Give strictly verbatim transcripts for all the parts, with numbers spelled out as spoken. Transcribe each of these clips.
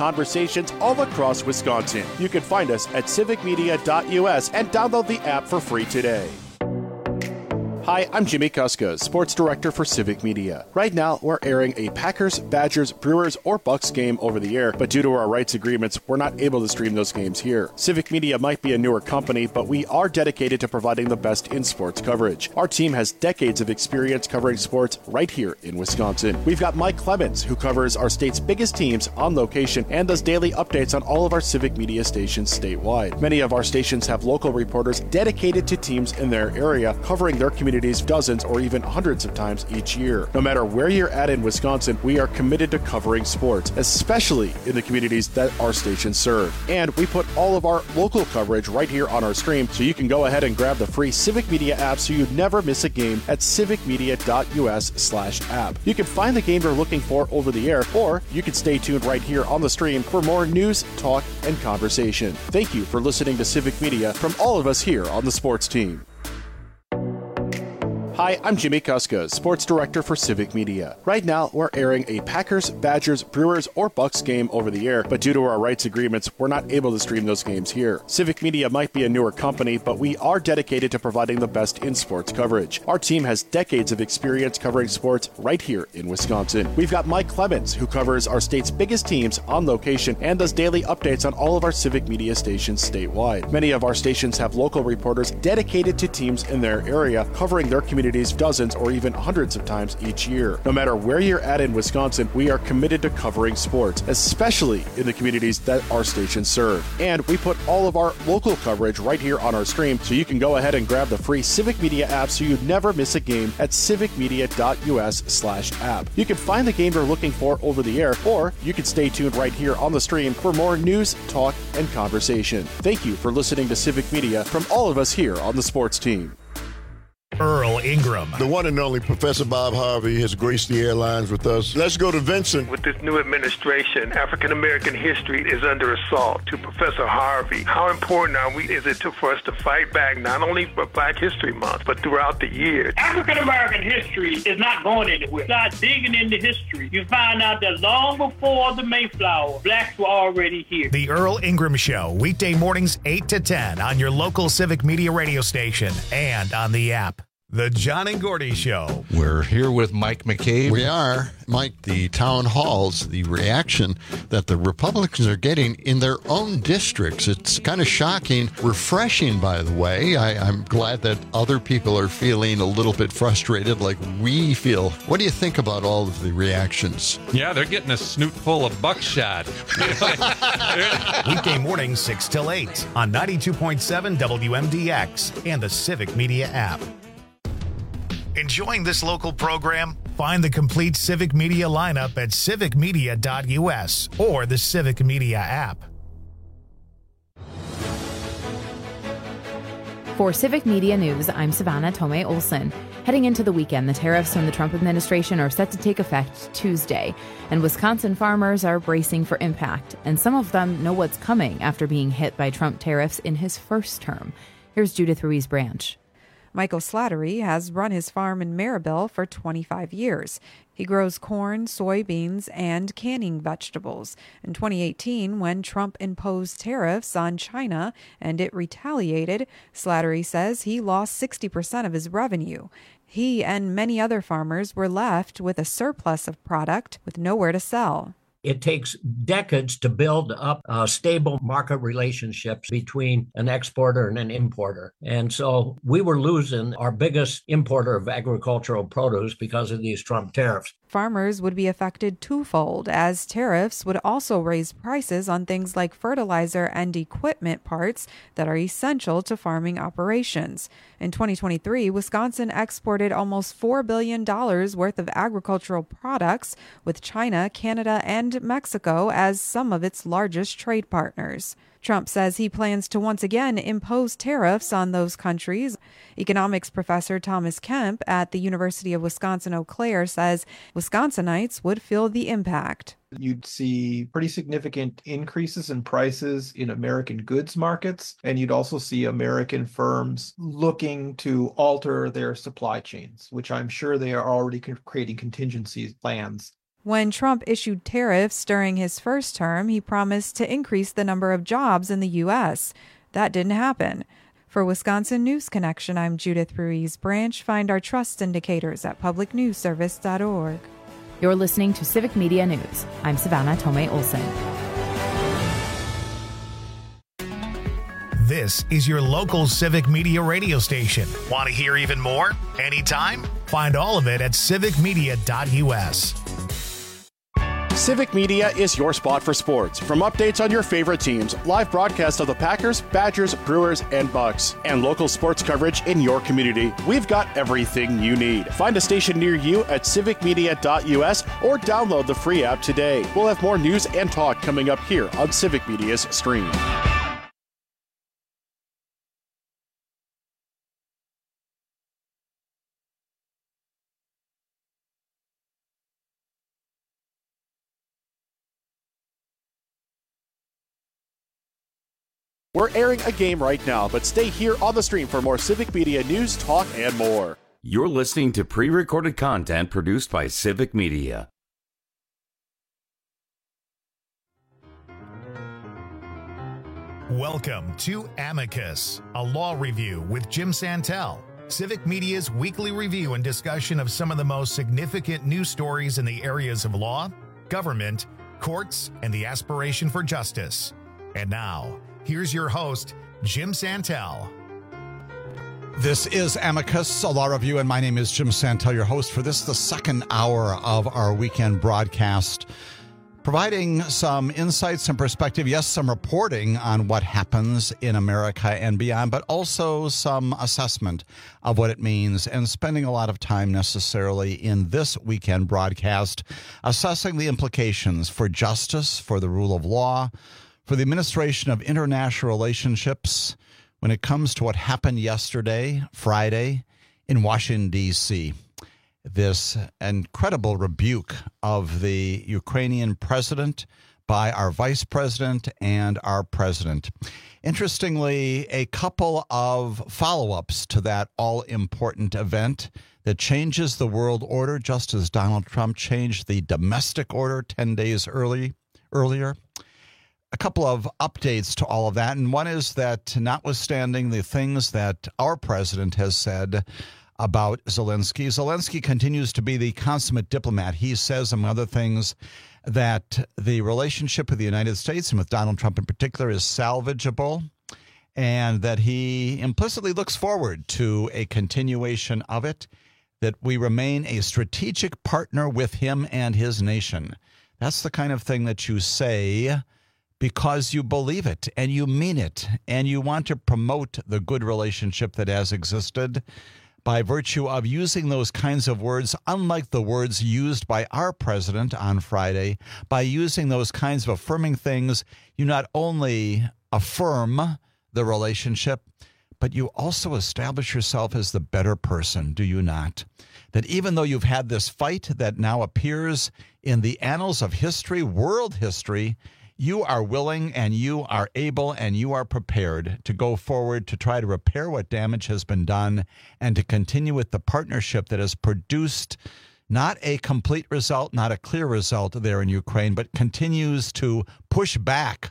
conversations all across Wisconsin. You can find us at civic media dot U S and download the app for free today. Hi, I'm Jimmy Kuska, Sports Director for Civic Media. Right now, we're airing a Packers, Badgers, Brewers, or Bucks game over the air, but due to our rights agreements, we're not able to stream those games here. Civic Media might be a newer company, but we are dedicated to providing the best in sports coverage. Our team has decades of experience covering sports right here in Wisconsin. We've got Mike Clemens, who covers our state's biggest teams on location and does daily updates on all of our Civic Media stations statewide. Many of our stations have local reporters dedicated to teams in their area, covering their community dozens or even hundreds of times each year. No matter where you're at in Wisconsin, we are committed to covering sports, especially in the communities that our stations serve. And we put all of our local coverage right here on our stream, so you can go ahead and grab the free Civic Media app so you never miss a game at civic media dot U S slash app. You can find the game you're looking for over the air, or you can stay tuned right here on the stream for more news, talk, and conversation. Thank you for listening to Civic Media from all of us here on the sports team. Hi, I'm Jimmy Kuska, Sports Director for Civic Media. Right now, we're airing a Packers, Badgers, Brewers, or Bucks game over the air, but due to our rights agreements, we're not able to stream those games here. Civic Media might be a newer company, but we are dedicated to providing the best in sports coverage. Our team has decades of experience covering sports right here in Wisconsin. We've got Mike Clemens, who covers our state's biggest teams on location and does daily updates on all of our Civic Media stations statewide. Many of our stations have local reporters dedicated to teams in their area, covering their community dozens or even hundreds of times each year. No matter where you're at in Wisconsin, we are committed to covering sports, especially in the communities that our stations serve. And we put all of our local coverage right here on our stream, so you can go ahead and grab the free Civic Media app so you never miss a game at civic media dot U S slash app. You can find the game you're looking for over the air, or you can stay tuned right here on the stream for more news, talk, and conversation. Thank you for listening to Civic Media from all of us here on the sports team. Earl Ingram. The one and only Professor Bob Harvey has graced the airlines with us. Let's go to Vincent. With this new administration, African-American history is under assault. To Professor Harvey, how important are we, is it to, for us to fight back not only for Black History Month, but throughout the year? African-American history is not going anywhere. Start digging into history. You find out that long before the Mayflower, blacks were already here. The Earl Ingram Show, weekday mornings eight to ten on your local Civic Media radio station and on the app. The John and Gordy Show. We're here with Mike McCabe. We are. Mike, the town halls, the reaction that the Republicans are getting in their own districts. It's kind of shocking, refreshing, by the way. I, I'm glad that other people are feeling a little bit frustrated like we feel. What do you think about all of the reactions? Yeah, they're getting a snoot full of buckshot. Weekday mornings six till eight on ninety-two point seven W M D X and the Civic Media app. Enjoying this local program? Find the complete Civic Media lineup at civic media dot U S or the Civic Media app. For Civic Media News, I'm Savannah Tomei Olson. Heading into the weekend, the tariffs from the Trump administration are set to take effect Tuesday, and Wisconsin farmers are bracing for impact, and some of them know what's coming after being hit by Trump tariffs in his first term. Here's Judith Ruiz-Branch. Michael Slattery has run his farm in Maribel for twenty-five years. He grows corn, soybeans, and canning vegetables. In twenty eighteen, when Trump imposed tariffs on China and it retaliated, Slattery says he lost sixty percent of his revenue. He and many other farmers were left with a surplus of product with nowhere to sell. It takes decades to build up uh, stable market relationships between an exporter and an importer. And so we were losing our biggest importer of agricultural produce because of these Trump tariffs. Farmers would be affected twofold, as tariffs would also raise prices on things like fertilizer and equipment parts that are essential to farming operations. In twenty twenty-three, Wisconsin exported almost four billion dollars worth of agricultural products, with China, Canada, and Mexico as some of its largest trade partners. Trump says he plans to once again impose tariffs on those countries. Economics professor Thomas Kemp at the University of Wisconsin-Eau Claire says Wisconsinites would feel the impact. You'd see pretty significant increases in prices in American goods markets, and you'd also see American firms looking to alter their supply chains, which I'm sure they are already creating contingency plans. When Trump issued tariffs during his first term, he promised to increase the number of jobs in the U S. That didn't happen. For Wisconsin News Connection, I'm Judith Ruiz Branch. Find our trust indicators at public news service dot org. You're listening to Civic Media News. I'm Savannah Tomei Olson. This is your local Civic Media radio station. Want to hear even more? Anytime? Find all of it at civic media dot u s. Civic Media is your spot for sports. From updates on your favorite teams, live broadcasts of the Packers, Badgers, Brewers, and Bucks, and local sports coverage in your community, we've got everything you need. Find a station near you at civic media dot u s or download the free app today. We'll have more news and talk coming up here on Civic Media's stream. We're airing a game right now, but stay here on the stream for more Civic Media news, talk, and more. You're listening to pre-recorded content produced by Civic Media. Welcome to Amicus, a law review with Jim Santel, Civic Media's weekly review and discussion of some of the most significant news stories in the areas of law, government, courts, and the aspiration for justice. And now, here's your host, Jim Santel. This is Amicus, a law review, and my name is Jim Santel, your host for this, the second hour of our weekend broadcast, providing some insights and perspective, yes, some reporting on what happens in America and beyond, but also some assessment of what it means, and spending a lot of time necessarily in this weekend broadcast assessing the implications for justice, for the rule of law, for the administration of international relationships when it comes to what happened yesterday, Friday, in Washington, D C This incredible rebuke of the Ukrainian president by our vice president and our president. Interestingly, a couple of follow-ups to that all-important event that changes the world order, just as Donald Trump changed the domestic order ten days early, earlier. A couple of updates to all of that, and one is that notwithstanding the things that our president has said about Zelensky, Zelensky continues to be the consummate diplomat. He says, among other things, that the relationship with the United States and with Donald Trump in particular is salvageable, and that he implicitly looks forward to a continuation of it, that we remain a strategic partner with him and his nation. That's the kind of thing that you say because you believe it and you mean it and you want to promote the good relationship that has existed by virtue of using those kinds of words, unlike the words used by our president on Friday. By using those kinds of affirming things, you not only affirm the relationship, but you also establish yourself as the better person, do you not? That even though you've had this fight that now appears in the annals of history, world history, you are willing and you are able and you are prepared to go forward to try to repair what damage has been done and to continue with the partnership that has produced not a complete result, not a clear result there in Ukraine, but continues to push back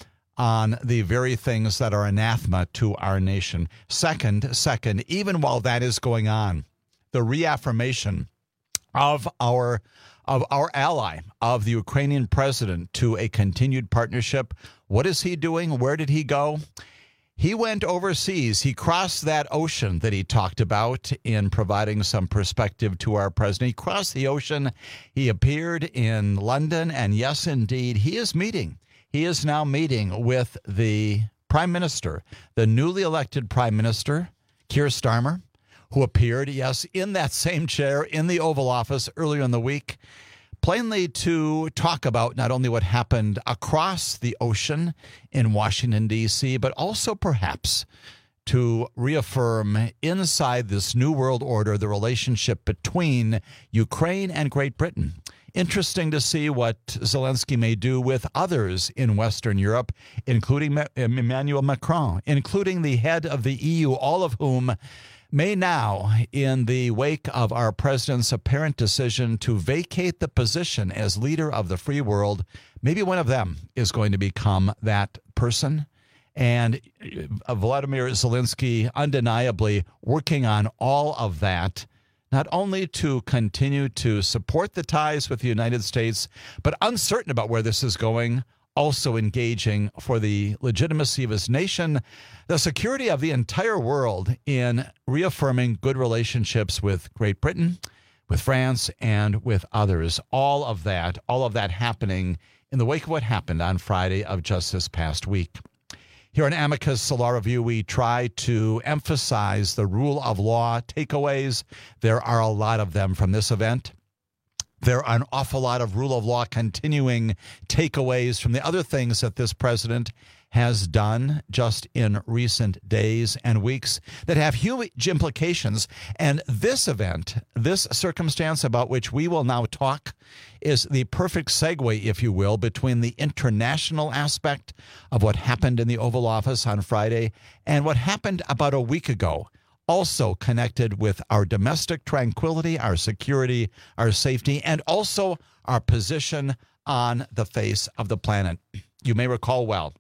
on the very things that are anathema to our nation. Second, second, even while that is going on, the reaffirmation of our of our ally, of the Ukrainian president, to a continued partnership. What is he doing? Where did he go? He went overseas. He crossed that ocean that he talked about in providing some perspective to our president. He crossed the ocean. He appeared in London. And yes, indeed, he is meeting. He is now meeting with the prime minister, the newly elected prime minister, Keir Starmer, who appeared, yes, in that same chair in the Oval Office earlier in the week, plainly to talk about not only what happened across the ocean in Washington, D C, but also perhaps to reaffirm inside this new world order the relationship between Ukraine and Great Britain. Interesting to see what Zelensky may do with others in Western Europe, including Emmanuel Macron, including the head of the E U, all of whom may now, in the wake of our president's apparent decision to vacate the position as leader of the free world, maybe one of them is going to become that person. And Vladimir Zelensky undeniably working on all of that, not only to continue to support the ties with the United States, but uncertain about where this is going, also engaging for the legitimacy of his nation, the security of the entire world in reaffirming good relationships with Great Britain, with France, and with others. All of that, all of that happening in the wake of what happened on Friday of just this past week. Here on Amicus Law Review, we try to emphasize the rule of law takeaways. There are a lot of them from this event. There are an awful lot of rule of law continuing takeaways from the other things that this president has done just in recent days and weeks that have huge implications. And this event, this circumstance about which we will now talk, is the perfect segue, if you will, between the international aspect of what happened in the Oval Office on Friday and what happened about a week ago, also connected with our domestic tranquility, our security, our safety, and also our position on the face of the planet. You may recall well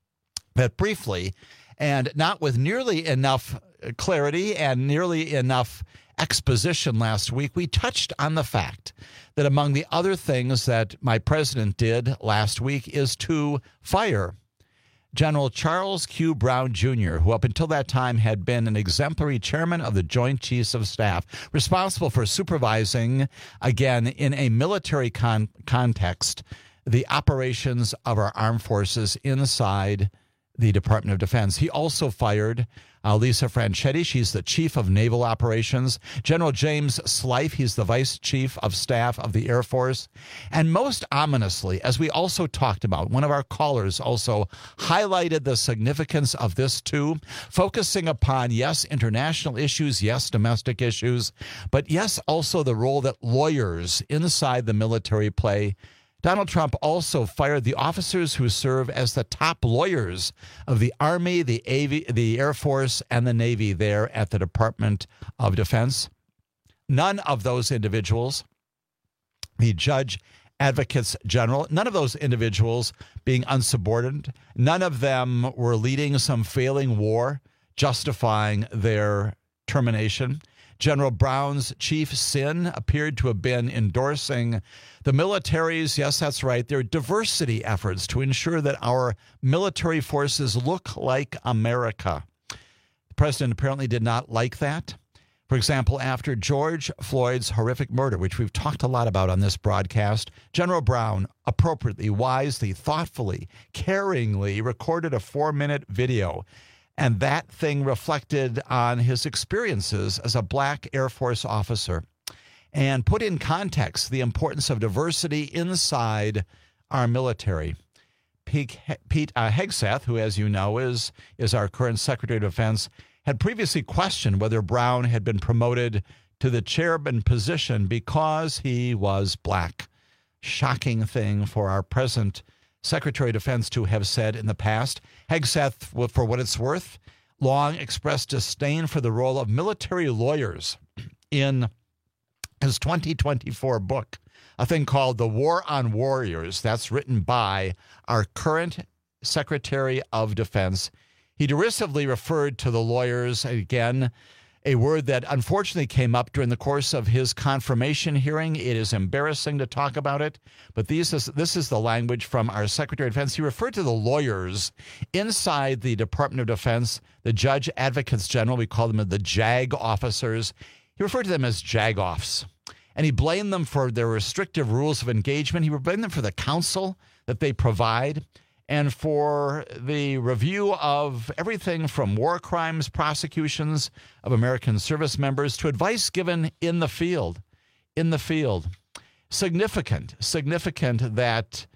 that briefly, and not with nearly enough clarity and nearly enough exposition last week, we touched on the fact that among the other things that my president did last week is to fire General Charles Q. Brown, Junior, who up until that time had been an exemplary chairman of the Joint Chiefs of Staff, responsible for supervising, again, in a military con- context, the operations of our armed forces inside the Department of Defense. He also fired uh, Lisa Franchetti. She's the chief of naval operations. General James Slife, he's the vice chief of staff of the Air Force. And most ominously, as we also talked about, one of our callers also highlighted the significance of this too, focusing upon, yes, international issues, yes, domestic issues, but yes, also the role that lawyers inside the military play. Donald Trump also fired the officers who serve as the top lawyers of the Army, the Avi, the Air Force, and the Navy there at the Department of Defense. None of those individuals, the judge advocates general, none of those individuals being unsubordinate, none of them were leading some failing war, justifying their termination. General Brown's chief sin appeared to have been endorsing the military's, yes, that's right, their diversity efforts to ensure that our military forces look like America. The president apparently did not like that. For example, after George Floyd's horrific murder, which we've talked a lot about on this broadcast, General Brown appropriately, wisely, thoughtfully, caringly recorded a four-minute video. And that thing reflected on his experiences as a black Air Force officer and put in context the importance of diversity inside our military. Pete, Pete uh, Hegseth, who, as you know, is, is our current Secretary of Defense, had previously questioned whether Brown had been promoted to the chairman position because he was black. Shocking thing for our present Secretary of Defense to have said in the past. Hegseth, for what it's worth, long expressed disdain for the role of military lawyers in his twenty twenty-four book, a thing called The War on Warriors. That's written by our current Secretary of Defense. He derisively referred to the lawyers, again, a word that unfortunately came up during the course of his confirmation hearing. It is embarrassing to talk about it, but these is, this is the language from our Secretary of Defense. He referred to the lawyers inside the Department of Defense, the Judge Advocates General. We call them the JAG officers. He referred to them as JAG-offs, and he blamed them for their restrictive rules of engagement. He blamed them for the counsel that they provide and for the review of everything from war crimes prosecutions of American service members to advice given in the field. In the field. Significant, significant that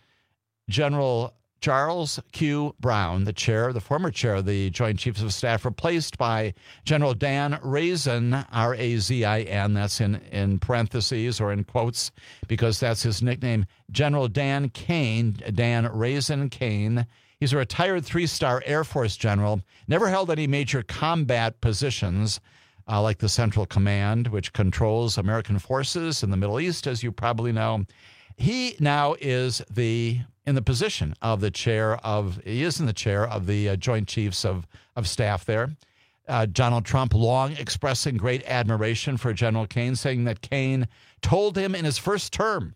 General Charles Q. Brown, the chair, the former chair of the Joint Chiefs of Staff, replaced by General Dan Razin, R A Z I N, that's in, in parentheses or in quotes because that's his nickname, General Dan Kane, Dan Razin Kane. He's a retired three-star Air Force general, never held any major combat positions, uh, like the Central Command, which controls American forces in the Middle East, as you probably know. He now is the in the position of the chair of, he is in the chair of the uh, Joint Chiefs of, of Staff there. Uh, Donald Trump long expressing great admiration for General Kane, saying that Kane told him in his first term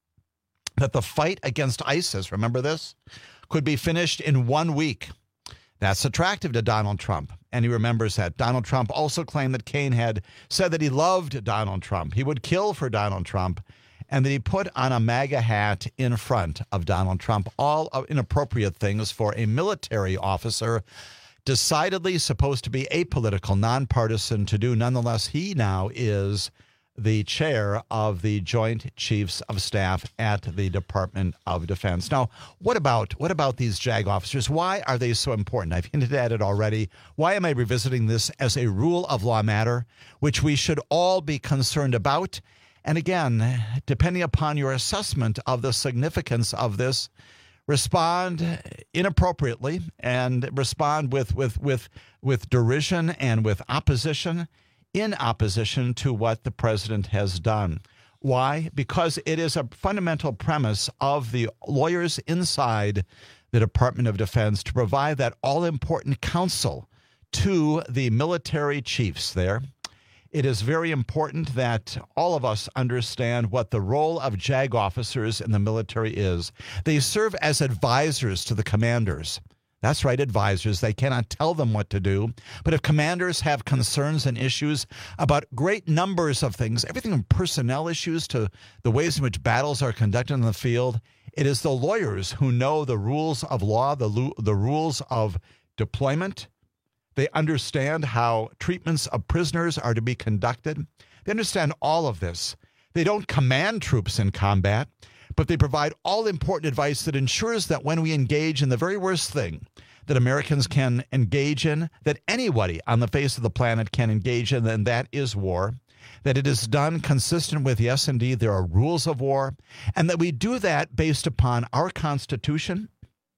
that the fight against ISIS, remember this, could be finished in one week. That's attractive to Donald Trump, and he remembers that. Donald Trump also claimed that Kane had said that he loved Donald Trump. He would kill for Donald Trump, and that he put on a MAGA hat in front of Donald Trump, all inappropriate things for a military officer, decidedly supposed to be apolitical, nonpartisan to do. Nonetheless, he now is the chair of the Joint Chiefs of Staff at the Department of Defense. Now, what about what about these JAG officers? Why are they so important? I've hinted at it already. Why am I revisiting this as a rule of law matter, which we should all be concerned about? And again, depending upon your assessment of the significance of this, respond inappropriately and respond with with with with derision and with opposition, in opposition to what the president has done. Why? Because it is a fundamental premise of the lawyers inside the Department of Defense to provide that all-important counsel to the military chiefs there. It is very important that all of us understand what the role of JAG officers in the military is. They serve as advisors to the commanders. That's right, advisors. They cannot tell them what to do. But if commanders have concerns and issues about great numbers of things, everything from personnel issues to the ways in which battles are conducted in the field, it is the lawyers who know the rules of law, the, the rules of deployment. They understand how treatments of prisoners are to be conducted. They understand all of this. They don't command troops in combat, but they provide all important advice that ensures that when we engage in the very worst thing that Americans can engage in, that anybody on the face of the planet can engage in, and that is war, that it is done consistent with, yes, indeed, there are rules of war, and that we do that based upon our Constitution.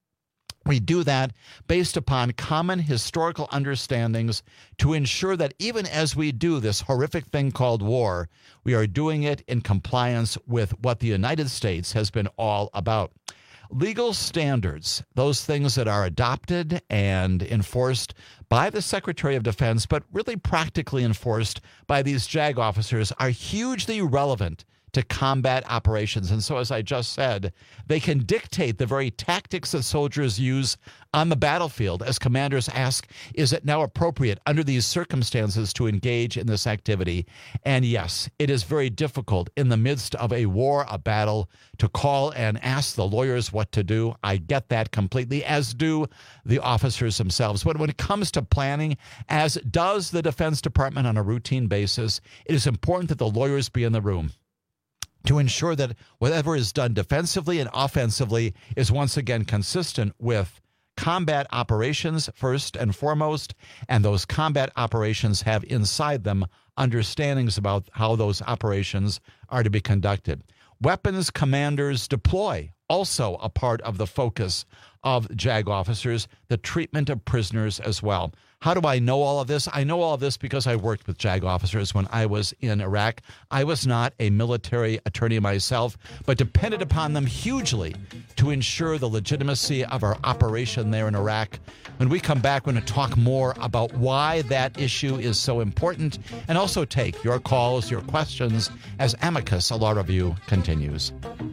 We do that based upon common historical understandings to ensure that even as we do this horrific thing called war, we are doing it in compliance with what the United States has been all about. Legal standards, those things that are adopted and enforced by the Secretary of Defense, but really practically enforced by these JAG officers, are hugely relevant to combat operations. And so, as I just said, they can dictate the very tactics that soldiers use on the battlefield as commanders ask, is it now appropriate under these circumstances to engage in this activity? And yes, it is very difficult in the midst of a war, a battle, to call and ask the lawyers what to do. I get that completely, as do the officers themselves. But when it comes to planning, as does the Defense Department on a routine basis, it is important that the lawyers be in the room to ensure that whatever is done defensively and offensively is once again consistent with combat operations first and foremost, and those combat operations have inside them understandings about how those operations are to be conducted. Weapons commanders deploy, also a part of the focus of JAG officers, the treatment of prisoners as well. How do I know all of this? I know all of this because I worked with JAG officers when I was in Iraq. I was not a military attorney myself, but depended upon them hugely to ensure the legitimacy of our operation there in Iraq. When we come back, we're going to talk more about why that issue is so important and also take your calls, your questions as Amicus, a law review, continues.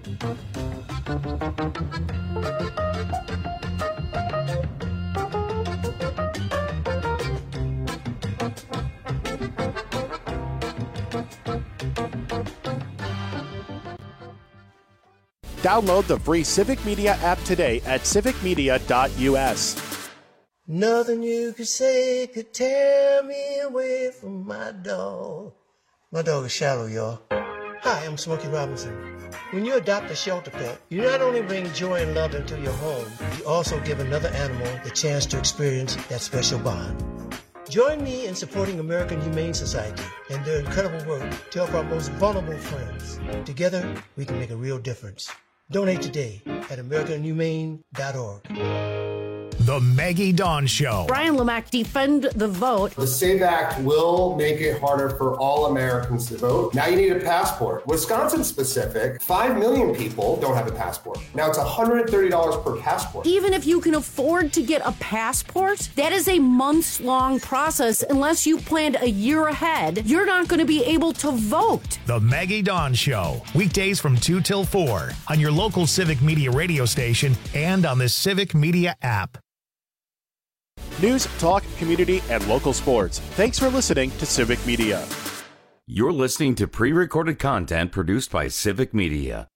Download the free Civic Media app today at civic media dot u s. Nothing you could say could tear me away from my dog. My dog is Shallow, y'all. Hi, I'm Smokey Robinson. When you adopt a shelter pet, you not only bring joy and love into your home, you also give another animal the chance to experience that special bond. Join me in supporting American Humane Society and their incredible work to help our most vulnerable friends. Together, we can make a real difference. Donate today at american humane dot org. The Maggie Dawn Show. Brian Lamack, defend the vote. The SAVE Act will make it harder for all Americans to vote. Now you need a passport. Wisconsin specific, five million people don't have a passport. Now it's one hundred thirty dollars per passport. Even if you can afford to get a passport, that is a months-long process. Unless you planned a year ahead, you're not going to be able to vote. The Maggie Dawn Show. Weekdays from two till four on your local Civic Media radio station and on the Civic Media app. News, talk, community, and local sports. Thanks for listening to Civic Media. You're listening to pre-recorded content produced by Civic Media.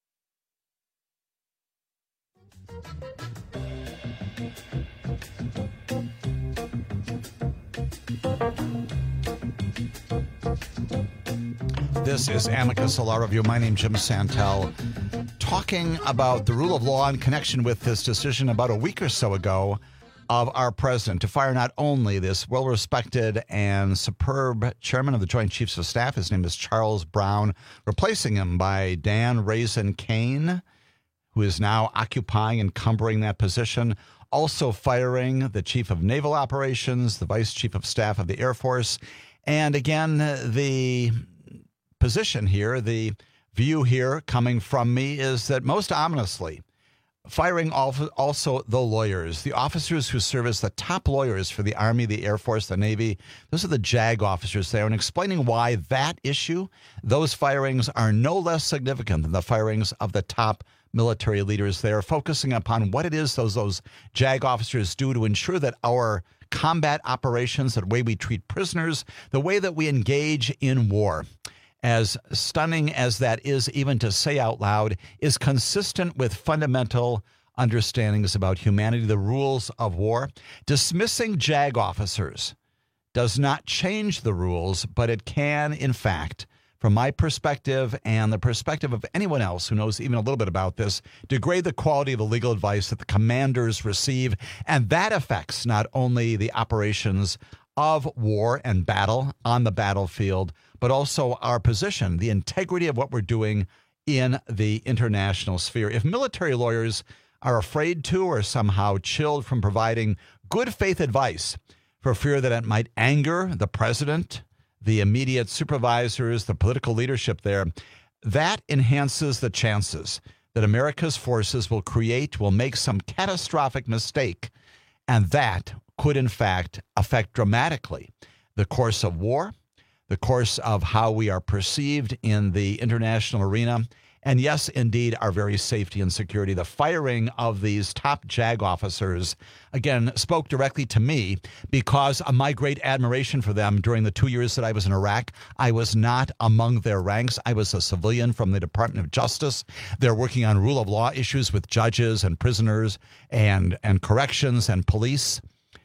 This is Amicus, a law review. My name's Jim Santel, talking about the rule of law in connection with this decision about a week or so ago of our president to fire not only this well-respected and superb chairman of the Joint Chiefs of Staff, his name is Charles Brown, replacing him by Dan Raisin Kane, who is now occupying and encumbering that position, also firing the Chief of Naval Operations, the Vice Chief of Staff of the Air Force, and again, the position here, the view here coming from me is that most ominously, firing also the lawyers, the officers who serve as the top lawyers for the Army, the Air Force, the Navy. Those are the JAG officers there, and explaining why that issue, those firings are no less significant than the firings of the top military leaders there, focusing upon what it is those, those JAG officers do to ensure that our combat operations, the way we treat prisoners, the way that we engage in war, as stunning as that is even to say out loud, is consistent with fundamental understandings about humanity, the rules of war. Dismissing JAG officers does not change the rules, but it can, in fact, from my perspective and the perspective of anyone else who knows even a little bit about this, degrade the quality of the legal advice that the commanders receive. And that affects not only the operations of war and battle on the battlefield, but also our position, the integrity of what we're doing in the international sphere. If military lawyers are afraid to or somehow chilled from providing good faith advice for fear that it might anger the president, the immediate supervisors, the political leadership there, that enhances the chances that America's forces will create, will make some catastrophic mistake, and that could, in fact, affect dramatically the course of war, the course of how we are perceived in the international arena, and yes, indeed, our very safety and security. The firing of these top JAG officers, again, spoke directly to me because of my great admiration for them during the two years that I was in Iraq. I was not among their ranks. I was a civilian from the Department of Justice. They're working on rule of law issues with judges and prisoners and, and corrections and police.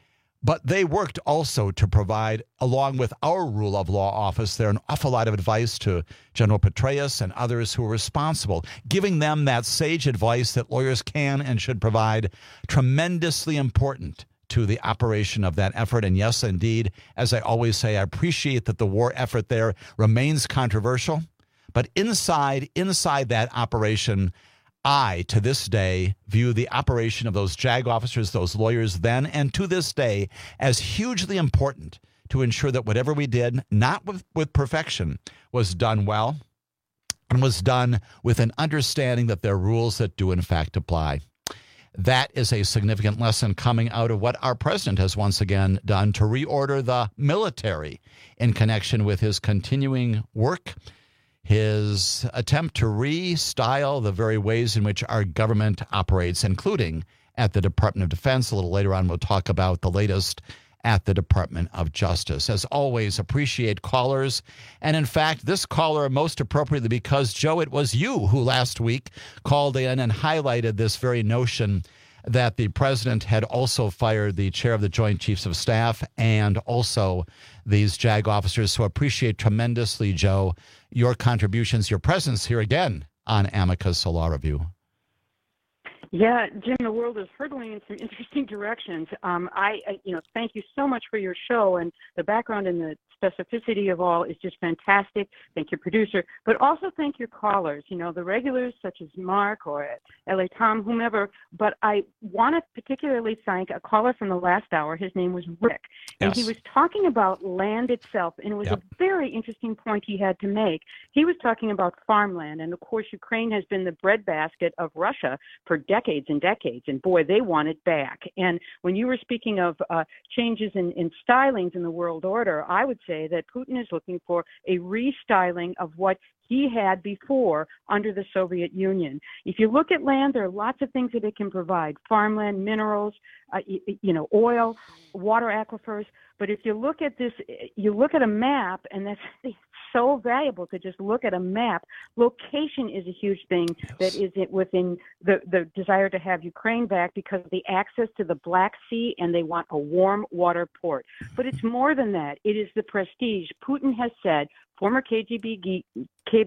But they worked also to provide, along with our rule of law office there, an awful lot of advice to General Petraeus and others who were responsible, giving them that sage advice that lawyers can and should provide, tremendously important to the operation of that effort. And yes, indeed, as I always say, I appreciate that the war effort there remains controversial. But inside, inside that operation, I, to this day, view the operation of those JAG officers, those lawyers then and to this day, as hugely important to ensure that whatever we did, not with, with perfection, was done well and was done with an understanding that there are rules that do, in fact, apply. That is a significant lesson coming out of what our president has once again done to reorder the military in connection with his continuing work, his attempt to restyle the very ways in which our government operates, including at the Department of Defense. A little later on, we'll talk about the latest at the Department of Justice. As always, appreciate callers. And in fact, this caller most appropriately because, Joe, it was you who last week called in and highlighted this very notion that the president had also fired the chair of the Joint Chiefs of Staff and also these JAG officers. So appreciate tremendously, Joe, your contributions, your presence here again on Amicus, a law review. Yeah, Jim, the world is hurtling in some interesting directions. Um, I, I, you know, thank you so much for your show, and the background and the specificity of all is just fantastic. Thank your producer, but also thank your callers, you know, the regulars such as Mark or L A Tom, whomever. But I want to particularly thank a caller from the last hour. His name was Rick, and Yes. he was talking about land itself, and it was Yep. a very interesting point he had to make. He was talking about farmland, and of course, Ukraine has been the breadbasket of Russia for decades and decades, and boy, they want it back. And when you were speaking of uh, changes in, in stylings in the world order, I would say that Putin is looking for a restyling of what he had before under the Soviet Union. If you look at land, there are lots of things that it can provide: farmland, minerals, uh, you, you know, oil, water aquifers. But if you look at this, you look at a map, and that's so valuable to just look at a map. Location is a huge thing yes. that is it within the, the desire to have Ukraine back because of the access to the Black Sea, and they want a warm water port. But it's more than that. It is the prestige. Putin has said, former K G B, K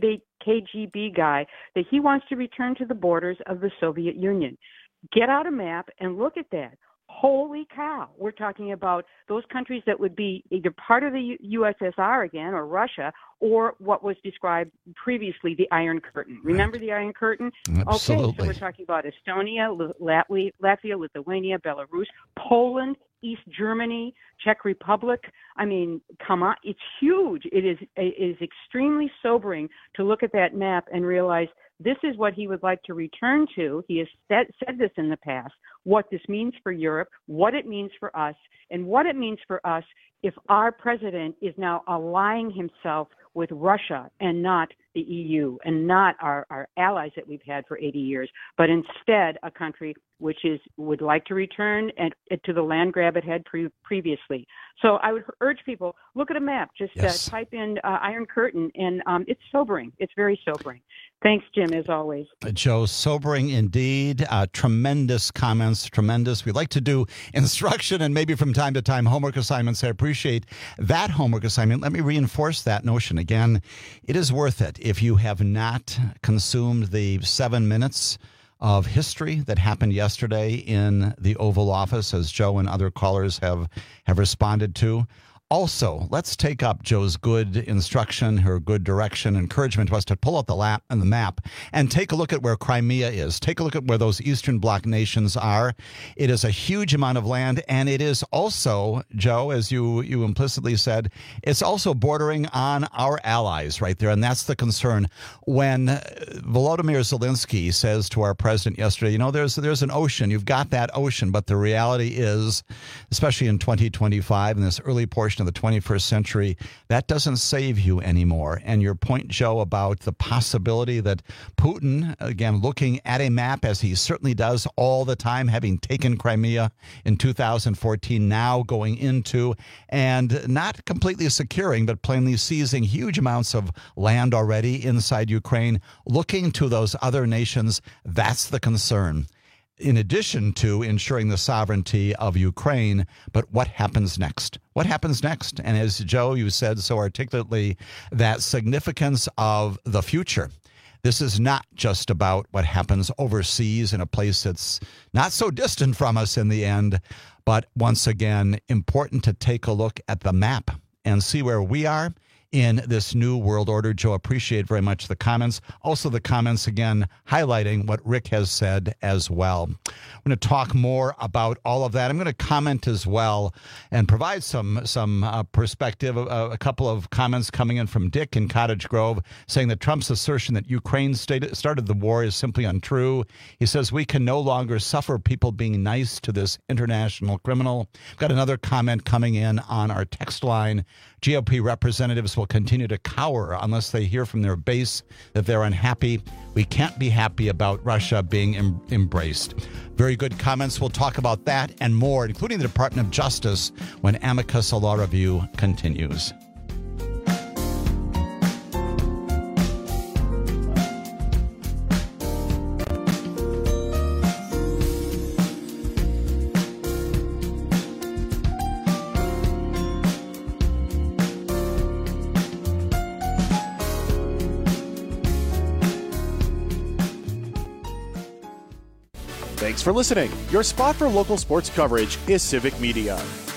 G B guy, that he wants to return to the borders of the Soviet Union. Get out a map and look at that. Holy cow. We're talking about those countries that would be either part of the U S S R again, or Russia, or what was described previously, the Iron Curtain. Remember the Iron Curtain? Absolutely. Okay, so we're talking about Estonia, Latvia, Latvia, Lithuania, Belarus, Poland, East Germany, Czech Republic. I mean, come on, it's huge. It is, it is extremely sobering to look at that map and realize this is what he would like to return to. He has said, said this in the past, what this means for Europe, what it means for us, and what it means for us if our president is now allying himself with Russia and not the E U and not our, our allies that we've had for eighty years, but instead a country which is would like to return and, and to the land grab it had pre- previously. So I would urge people, look at a map, just yes. uh, type in uh, Iron Curtain, and um, it's sobering. It's very sobering. Thanks, Jim, as always. Joe, sobering indeed. Uh, tremendous comments, tremendous. We like to do instruction and maybe from time to time homework assignments. I appreciate that homework assignment. Let me reinforce that notion again. It is worth it if you have not consumed the seven minutes of history that happened yesterday in the Oval Office, as Joe and other callers have, have responded to. Also, let's take up Joe's good instruction, her good direction, encouragement to us to pull out the, lap and the map and take a look at where Crimea is. Take a look at where those Eastern Bloc nations are. It is a huge amount of land, and it is also, Joe, as you, you implicitly said, it's also bordering on our allies right there, and that's the concern. When Volodymyr Zelensky says to our president yesterday, you know, there's, there's an ocean, you've got that ocean, but the reality is, especially in twenty twenty-five, in this early portion of the twenty-first century, that doesn't save you anymore. And your point, Joe, about the possibility that Putin, again, looking at a map, as he certainly does all the time, having taken Crimea in two thousand fourteen, now going into and not completely securing, but plainly seizing huge amounts of land already inside Ukraine, looking to those other nations, that's the concern. In addition to ensuring the sovereignty of Ukraine, but what happens next? What happens next? And as Joe, you said so articulately, that significance of the future. This is not just about what happens overseas in a place that's not so distant from us in the end, but once again, important to take a look at the map and see where we are in this new world order. Joe, appreciate very much the comments. Also the comments, again, highlighting what Rick has said as well. I'm going to talk more about all of that. I'm going to comment as well and provide some some uh, perspective. Uh, a couple of comments coming in from Dick in Cottage Grove saying that Trump's assertion that Ukraine stated, started the war is simply untrue. He says we can no longer suffer people being nice to this international criminal. I've got another comment coming in on our text line. G O P representatives will continue to cower unless they hear from their base that they're unhappy. We can't be happy about Russia being em- embraced. Very good comments. We'll talk about that and more, including the Department of Justice, when Amicus, a law review, continues. Thanks for listening. Your spot for local sports coverage is Civic Media.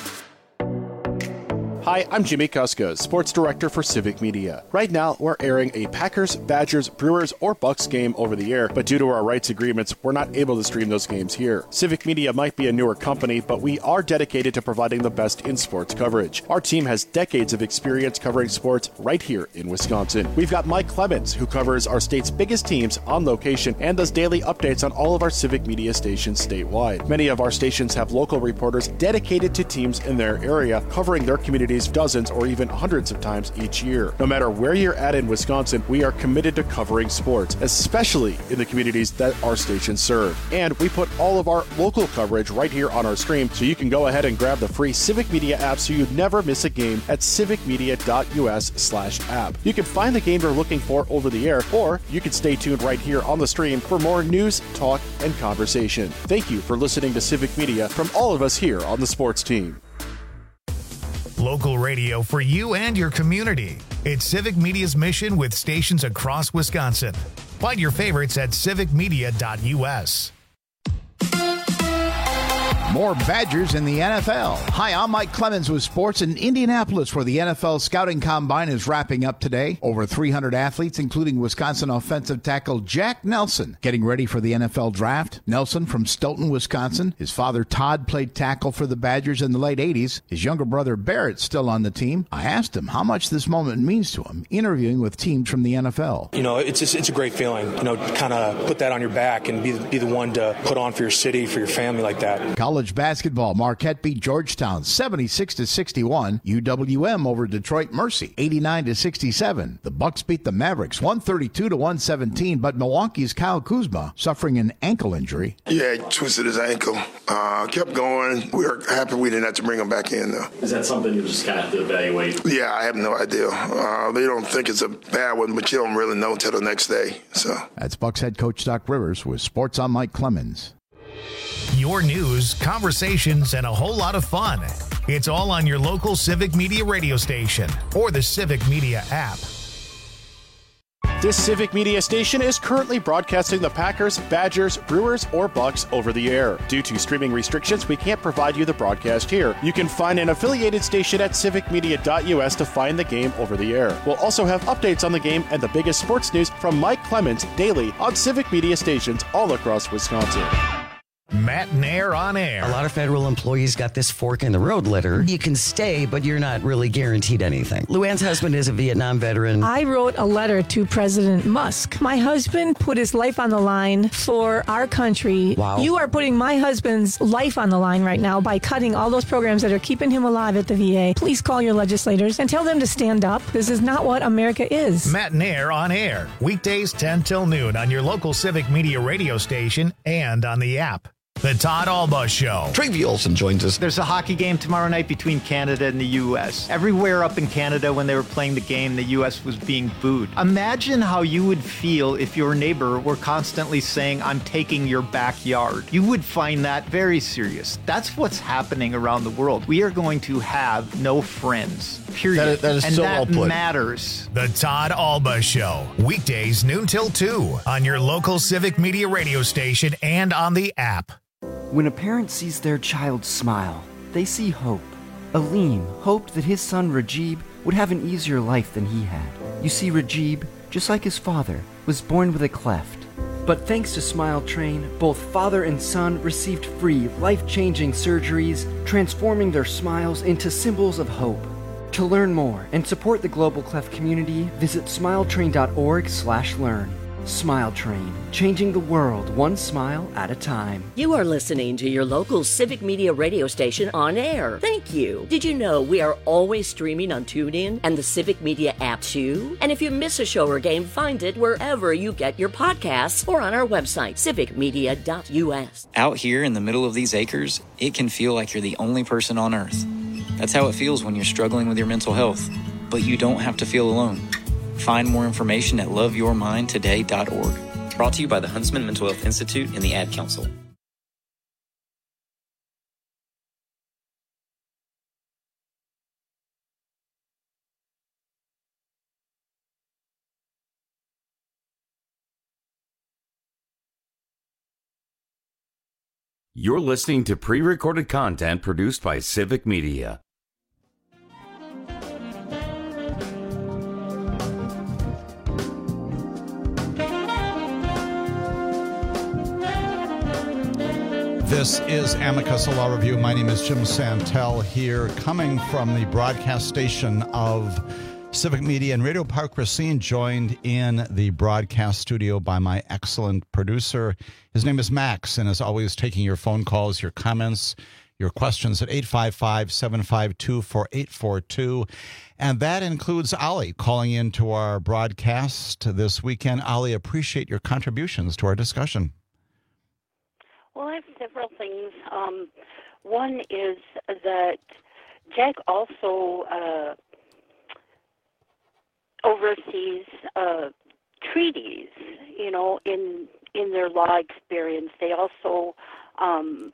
Hi, I'm Jimmy Kuskos, Sports Director for Civic Media. Right now, we're airing a Packers, Badgers, Brewers, or Bucks game over the air, but due to our rights agreements, we're not able to stream those games here. Civic Media might be a newer company, but we are dedicated to providing the best in sports coverage. Our team has decades of experience covering sports right here in Wisconsin. We've got Mike Clemens, who covers our state's biggest teams on location and does daily updates on all of our Civic Media stations statewide. Many of our stations have local reporters dedicated to teams in their area, covering their communities dozens or even hundreds of times each year. No matter where you're at in Wisconsin, we are committed to covering sports, especially in the communities that our stations serve. And we put all of our local coverage right here on our stream, so you can go ahead and grab the free Civic Media app so you never miss a game at civicmedia.us slash app. You can find the game you're looking for over the air, or you can stay tuned right here on the stream for more news, talk, and conversation. Thank you for listening to Civic Media from all of us here on the sports team. Local radio for you and your community. It's Civic Media's mission with stations across Wisconsin. Find your favorites at civic media dot u s. More Badgers in the N F L. Hi, I'm Mike Clemens with sports in Indianapolis, where the N F L Scouting Combine is wrapping up today. Over three hundred athletes, including Wisconsin offensive tackle Jack Nelson, getting ready for the N F L Draft. Nelson from Stoughton, Wisconsin. His father, Todd, played tackle for the Badgers in the late eighties. His younger brother, Barrett's still on the team. I asked him how much this moment means to him, interviewing with teams from the N F L. You know, it's just, it's a great feeling, you know, kind of put that on your back and be, be the one to put on for your city, for your family like that. College basketball, Marquette beat Georgetown seventy-six to sixty-one. U W M over Detroit Mercy eighty-nine to sixty-seven. The Bucks beat the Mavericks one thirty-two to one seventeen, but Milwaukee's Kyle Kuzma suffering an ankle injury. Yeah, he twisted his ankle. Uh, kept going. We were happy we didn't have to bring him back in, though. Is that something you just kind of have to evaluate? Yeah, I have no idea. Uh, they don't think it's a bad one, but you don't really know until the next day. So that's Bucks head coach Doc Rivers with Sports on Mike Clemens. Your news, conversations, and a whole lot of fun. It's all on your local Civic Media radio station or the Civic Media app. This Civic Media station is currently broadcasting the Packers, Badgers, Brewers, or Bucks over the air. Due to streaming restrictions, we can't provide you the broadcast here. You can find an affiliated station at civic media dot u s to find the game over the air. We'll also have updates on the game and the biggest sports news from Mike Clemens daily on Civic Media stations all across Wisconsin. Matt Nair on air. A lot of federal employees got this fork in the road letter. You can stay, but you're not really guaranteed anything. Luann's husband is a Vietnam veteran. I wrote a letter to President Musk. My husband put his life on the line for our country. Wow. You are putting my husband's life on the line right now by cutting all those programs that are keeping him alive at the V A. Please call your legislators and tell them to stand up. This is not what America is. Matt Nair on air. Weekdays ten till noon on your local Civic Media radio station and on the app. The Todd Alba Show. Trey Olson joins us. There's a hockey game tomorrow night between Canada and the U S. Everywhere up in Canada when they were playing the game, the U S was being booed. Imagine how you would feel if your neighbor were constantly saying, "I'm taking your backyard." You would find that very serious. That's what's happening around the world. We are going to have no friends. Period. That is, that is and so that well put. matters. The Todd Alba Show. Weekdays noon till two on your local Civic Media radio station and on the app. When a parent sees their child smile, they see hope. Aleem hoped that his son Rajib would have an easier life than he had. You see, Rajib, just like his father, was born with a cleft. But thanks to Smile Train, both father and son received free, life-changing surgeries, transforming their smiles into symbols of hope. To learn more and support the Global Cleft community, visit smiletrain.org slash learn. Smile Train, changing the world one smile at a time. You are listening to your local Civic Media radio station on air. Thank you. Did you know we are always streaming on TuneIn and the Civic Media app too? And if you miss a show or game, find it wherever you get your podcasts or on our website, civic media dot u s. Out here in the middle of these acres, it can feel like you're the only person on earth. That's how it feels when you're struggling with your mental health. But you don't have to feel alone. Find more information at love your mind today dot org. Brought to you by the Huntsman Mental Health Institute and the Ad Council. You're listening to pre-recorded content produced by Civic Media. This is Amicus, a law review. My name is Jim Santel here, coming from the broadcast station of Civic Media in Radio Park Racine, joined in the broadcast studio by my excellent producer. His name is Max, and as always, taking your phone calls, your comments, your questions at eight five five, seven five two, four eight four two. And that includes Ali calling into our broadcast this weekend. Ali, appreciate your contributions to our discussion. Well, I have several things. Um, one is that Jack also uh, oversees uh, treaties, you know, in in their law experience. They also um,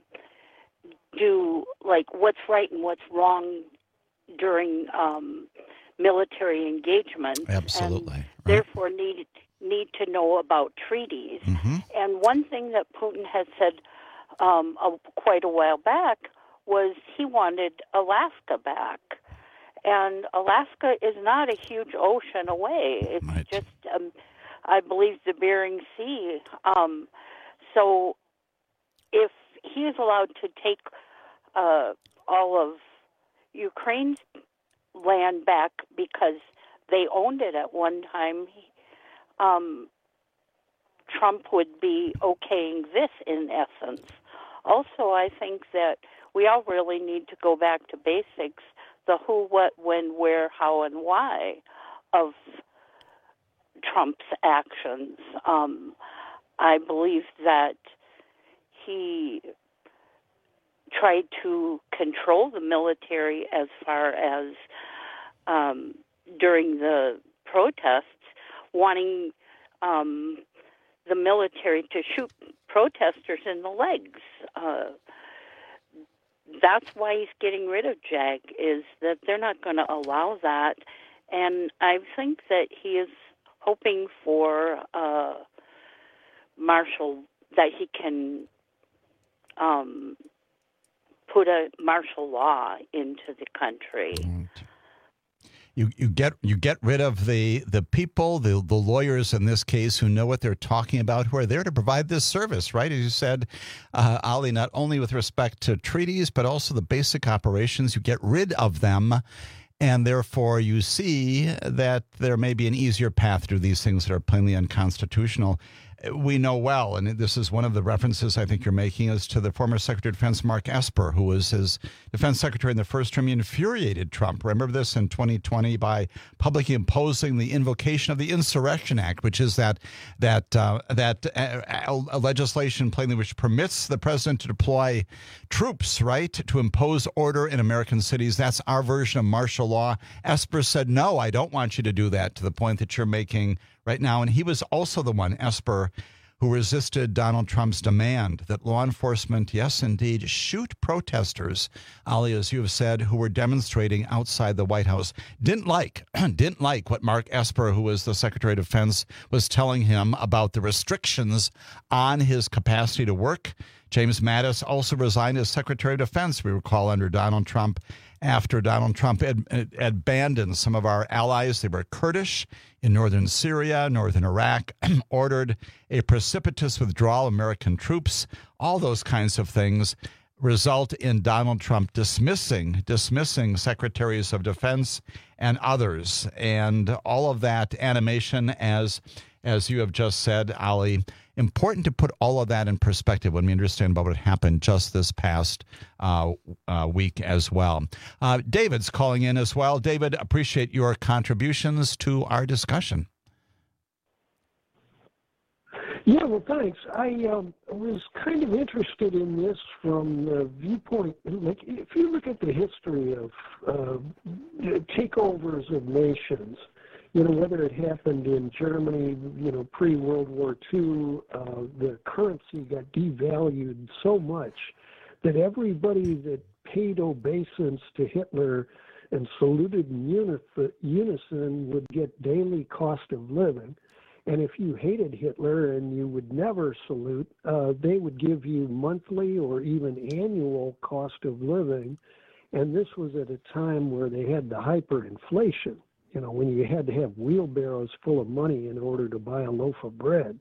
do, like, what's right and what's wrong during um, military engagement. Absolutely. And right. Therefore need, need to know about treaties. Mm-hmm. And one thing that Putin has said um, a, quite a while back was he wanted Alaska back. And Alaska is not a huge ocean away. It's right. just, um, I believe, the Bering Sea. Um, so if he is allowed to take uh, all of Ukraine's land back because they owned it at one time, um, Trump would be okaying this in essence. Also, I think that we all really need to go back to basics. The who, what, when, where, how, and why of Trump's actions. Um, I believe that he tried to control the military as far as um, during the protests, wanting um, the military to shoot protesters in the legs. Uh, That's why he's getting rid of Jag, is that they're not going to allow that. And I think that he is hoping for uh, martial, that he can um, put a martial law into the country. Right. You you get you get rid of the the people, the the lawyers in this case, who know what they're talking about, who are there to provide this service, right? As you said, uh, Ali, not only with respect to treaties, but also the basic operations. You get rid of them, and therefore you see that there may be an easier path to these things that are plainly unconstitutional. We know well, and this is one of the references I think you're making, is to the former Secretary of Defense Mark Esper, who was his defense secretary in the first term. He infuriated Trump. Remember this in twenty twenty by publicly imposing the invocation of the Insurrection Act, which is that that uh, that uh, legislation plainly which permits the president to deploy troops, right, to impose order in American cities. That's our version of martial law. Esper said, no, I don't want you to do that, to the point that you're making right now. And he was also the one, Esper, who resisted Donald Trump's demand that law enforcement, yes, indeed, shoot protesters, Ali, as you have said, who were demonstrating outside the White House. Didn't like, didn't like what Mark Esper, who was the Secretary of Defense, was telling him about the restrictions on his capacity to work. James Mattis also resigned as Secretary of Defense, we recall, under Donald Trump, after Donald Trump had, had abandoned some of our allies. They were Kurdish in northern Syria, northern Iraq, ordered a precipitous withdrawal of American troops. All those kinds of things result in Donald Trump dismissing, dismissing secretaries of defense and others. And all of that animation, as as you have just said, Ali, important to put all of that in perspective when we understand about what happened just this past uh, uh, week as well. Uh, David's calling in as well. David, appreciate your contributions to our discussion. Yeah, well, thanks. I um, was kind of interested in this from the viewpoint, like, if you look at the history of uh, takeovers of nations, you know, whether it happened in Germany, you know, pre-World War Two, uh, the currency got devalued so much that everybody that paid obeisance to Hitler and saluted in unison would get daily cost of living. And if you hated Hitler and you would never salute, uh, they would give you monthly or even annual cost of living. And this was at a time where they had the hyperinflation, you know, when you had to have wheelbarrows full of money in order to buy a loaf of bread.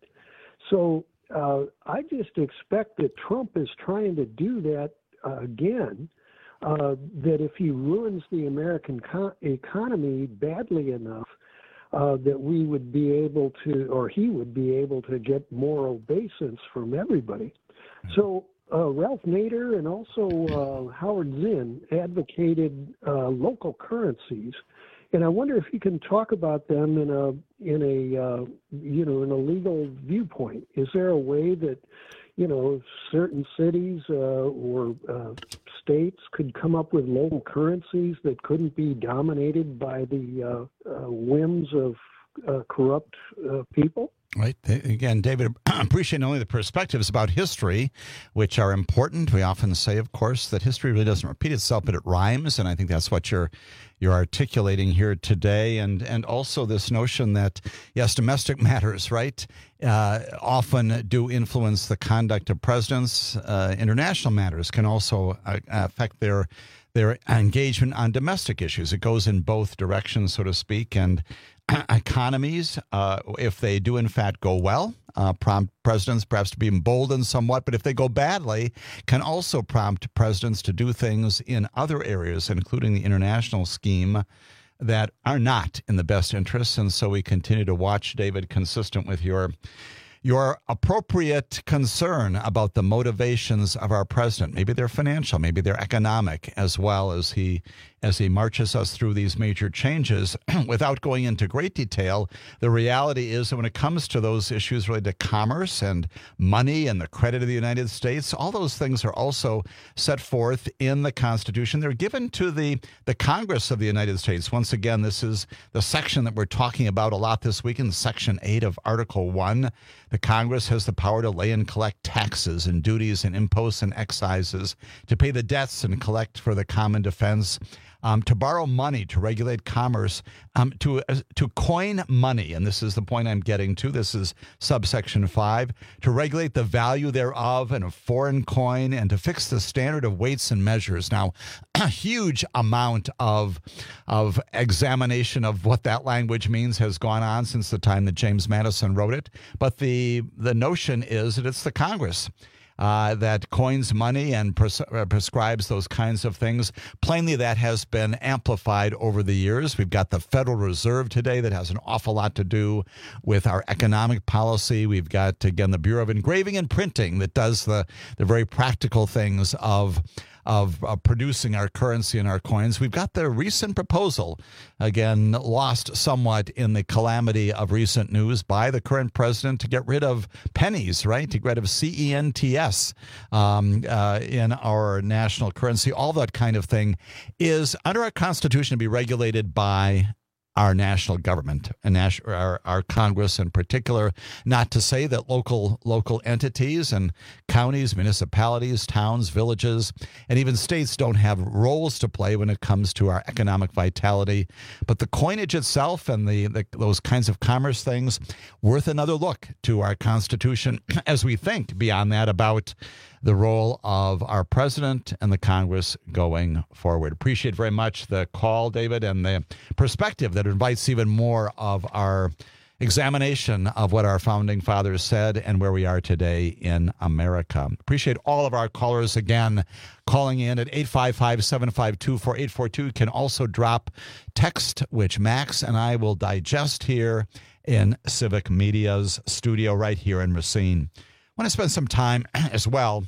So uh, I just expect that Trump is trying to do that uh, again, uh, that if he ruins the American co- economy badly enough, Uh, that we would be able to, or he would be able to get more obeisance from everybody. So uh, Ralph Nader and also uh, Howard Zinn advocated uh, local currencies, and I wonder if you can talk about them in a in a uh, you know in a legal viewpoint. Is there a way that you know certain cities uh, or uh, states could come up with local currencies that couldn't be dominated by the uh, uh, whims of uh, corrupt uh, people? Right. Again, David, appreciate not only the perspectives about history, which are important. We often say, of course, that history really doesn't repeat itself, but it rhymes. And I think that's what you're you're articulating here today. And and also this notion that, yes, domestic matters, right, uh, often do influence the conduct of presidents. Uh, international matters can also uh, affect their their engagement on domestic issues. It goes in both directions, so to speak. And economies, uh, if they do in fact go well, uh, prompt presidents perhaps to be emboldened somewhat, but if they go badly, can also prompt presidents to do things in other areas, including the international scheme, that are not in the best interests. And so we continue to watch, David, consistent with your your appropriate concern about the motivations of our president. Maybe they're financial, maybe they're economic, as well as he as he marches us through these major changes. Without going into great detail, the reality is that when it comes to those issues related to commerce and money and the credit of the United States, all those things are also set forth in the Constitution. They're given to the, the Congress of the United States. Once again, this is the section that we're talking about a lot this week in Section eight of Article one. The Congress has the power to lay and collect taxes and duties and imposts and excises, to pay the debts and collect for the common defense, Um, to borrow money, to regulate commerce, um, to uh, to coin money, and this is the point I'm getting to. This is subsection five, to regulate the value thereof in a foreign coin, and to fix the standard of weights and measures. Now, a huge amount of of examination of what that language means has gone on since the time that James Madison wrote it, but the the notion is that it's the Congress Uh, that coins money and pres- uh, prescribes those kinds of things. Plainly, that has been amplified over the years. We've got the Federal Reserve today that has an awful lot to do with our economic policy. We've got, again, the Bureau of Engraving and Printing that does the, the very practical things of Of, of producing our currency and our coins. We've got the recent proposal, again, lost somewhat in the calamity of recent news by the current president, to get rid of pennies, right? To get rid of C E N T S um, uh, in our national currency. All that kind of thing is, under our Constitution, to be regulated by our national government and our, our Congress in particular. Not to say that local local entities and counties, municipalities, towns, villages, and even states don't have roles to play when it comes to our economic vitality. But the coinage itself and the, the those kinds of commerce things, worth another look to our Constitution as we think beyond that about the role of our president and the Congress going forward. Appreciate very much the call, David, and the perspective that invites even more of our examination of what our founding fathers said and where we are today in America. Appreciate all of our callers again calling in at eight five five, seven five two, four eight four two. You can also drop text, which Max and I will digest here in Civic Media's studio right here in Racine. I want to spend some time as well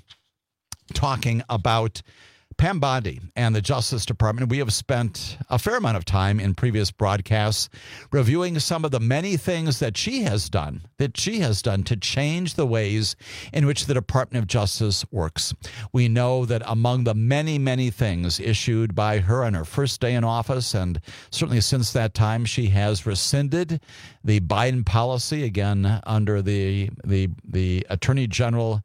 talking about Pam Bondi and the Justice Department. We have spent a fair amount of time in previous broadcasts reviewing some of the many things that she has done, that she has done to change the ways in which the Department of Justice works. We know that among the many, many things issued by her on her first day in office, and certainly since that time, she has rescinded the Biden policy, again, under the the the Attorney General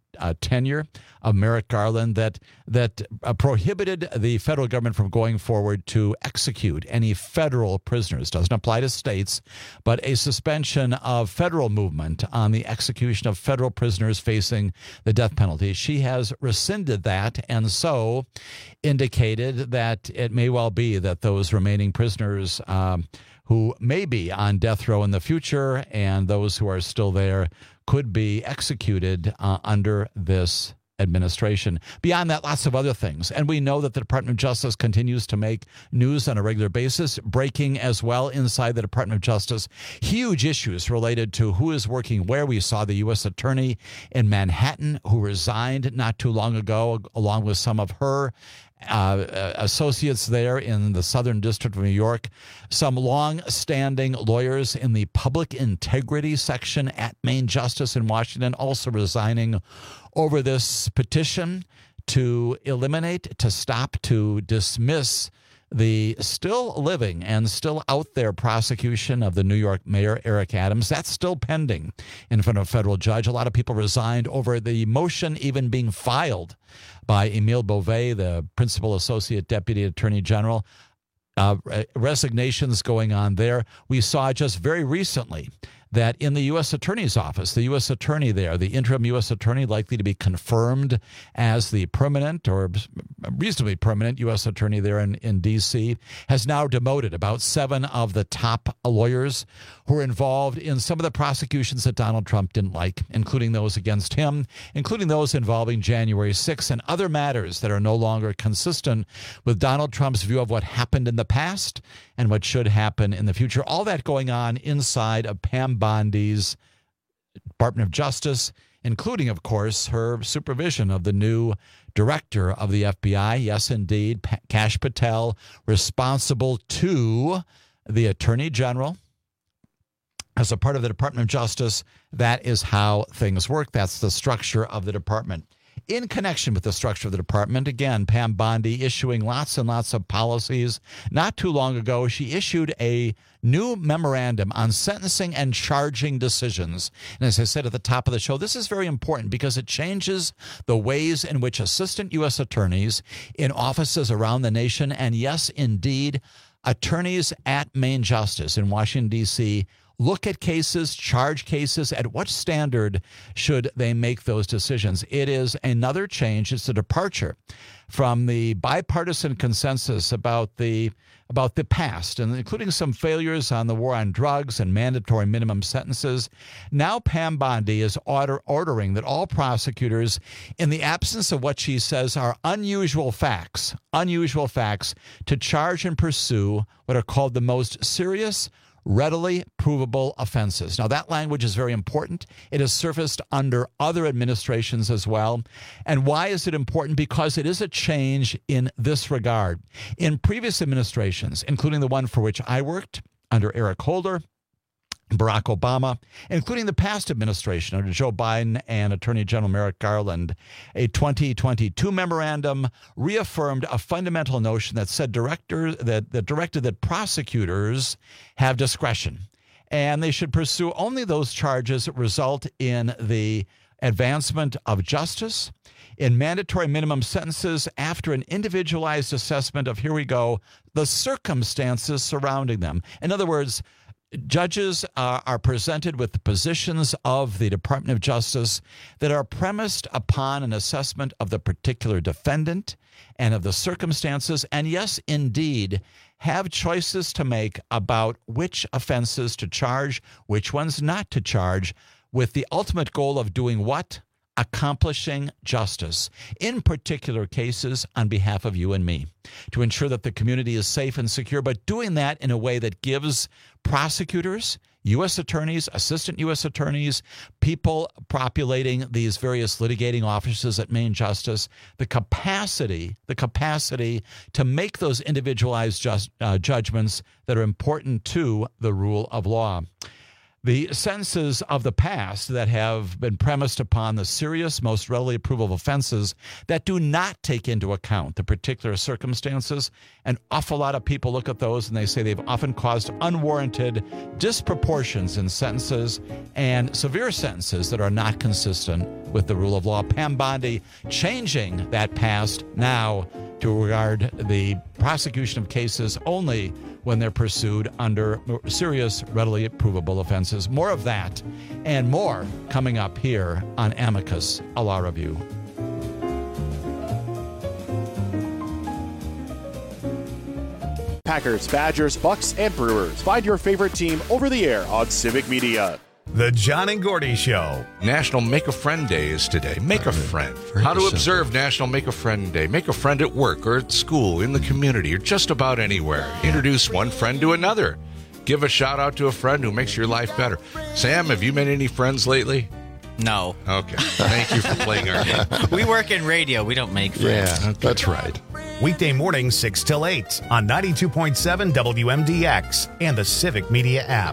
uh, tenure of Merrick Garland that that uh, prohibited the federal government from going forward to execute any federal prisoners. Doesn't apply to states, but a suspension of federal movement on the execution of federal prisoners facing the death penalty. She has rescinded that and so indicated that it may well be that those remaining prisoners um, who may be on death row in the future and those who are still there could be executed uh, under this administration. Beyond that, lots of other things. And we know that the Department of Justice continues to make news on a regular basis, breaking as well inside the Department of Justice. Huge issues related to who is working where. We saw the U S attorney in Manhattan who resigned not too long ago, along with some of her Uh, associates there in the Southern District of New York. Some long-standing lawyers in the public integrity section at Main Justice in Washington also resigning over this petition to eliminate, to stop, to dismiss the still living and still out there prosecution of the New York mayor, Eric Adams. That's still pending in front of a federal judge. A lot of people resigned over the motion even being filed by Emile Beauvais, the principal associate deputy attorney general. Uh, resignations going on there. We saw just very recently that in the U S Attorney's Office, the U S Attorney there, the interim U S Attorney likely to be confirmed as the permanent or reasonably permanent U S Attorney there in, in D C, has now demoted about seven of the top lawyers who were involved in some of the prosecutions that Donald Trump didn't like, including those against him, including those involving January sixth and other matters that are no longer consistent with Donald Trump's view of what happened in the past and what should happen in the future. All that going on inside of Pam Bondi's Department of Justice, including, of course, her supervision of the new director of the F B I. Yes, indeed, Kash Patel, responsible to the Attorney General. As a part of the Department of Justice, that is how things work. That's the structure of the department. In connection with the structure of the department, again, Pam Bondi issuing lots and lots of policies. Not too long ago, she issued a new memorandum on sentencing and charging decisions. And as I said at the top of the show, this is very important because it changes the ways in which assistant U S attorneys in offices around the nation, and yes, indeed, attorneys at Main Justice in Washington, D C, look at cases, charge cases. At what standard should they make those decisions? It is another change. It's a departure from the bipartisan consensus about the about the past, and including some failures on the war on drugs and mandatory minimum sentences. Now Pam Bondi is order, ordering that all prosecutors, in the absence of what she says are unusual facts, unusual facts, to charge and pursue what are called the most serious, readily provable offenses. Now, that language is very important. It has surfaced under other administrations as well. And why is it important? Because it is a change in this regard. In previous administrations, including the one for which I worked under Eric Holder, Barack Obama, including the past administration under Joe Biden and Attorney General Merrick Garland, a twenty twenty-two memorandum reaffirmed a fundamental notion that said director that, that directed that prosecutors have discretion and they should pursue only those charges that result in the advancement of justice, in mandatory minimum sentences after an individualized assessment of, here we go, the circumstances surrounding them. In other words, judges uh, are presented with the positions of the Department of Justice that are premised upon an assessment of the particular defendant and of the circumstances, and yes, indeed, have choices to make about which offenses to charge, which ones not to charge, with the ultimate goal of doing what? Accomplishing justice, in particular cases on behalf of you and me, to ensure that the community is safe and secure, but doing that in a way that gives prosecutors, U S attorneys, assistant U S attorneys, people populating these various litigating offices at Main Justice, the capacity, the capacity to make those individualized just, uh, judgments that are important to the rule of law. The sentences of the past that have been premised upon the serious, most readily provable offenses that do not take into account the particular circumstances. An awful lot of people look at those and they say they've often caused unwarranted disproportions in sentences and severe sentences that are not consistent with the rule of law. Pam Bondi changing that past now to regard the prosecution of cases only when they're pursued under serious, readily provable offenses. More of that and more coming up here on Amicus, a Law Review. Packers, Badgers, Bucks, and Brewers. Find your favorite team over the air on Civic Media. The John and Gordy Show. National Make a Friend Day is today. Make a friend. How to observe National Make a Friend Day. Make a friend at work or at school, in the community, or just about anywhere. Introduce one friend to another. Give a shout out to a friend who makes your life better. Sam, have you made any friends lately? No. Okay. Thank you for playing our game. We work in radio. We don't make friends. Yeah, that's right. Weekday mornings, six till eight on ninety-two point seven W M D X and the Civic Media app.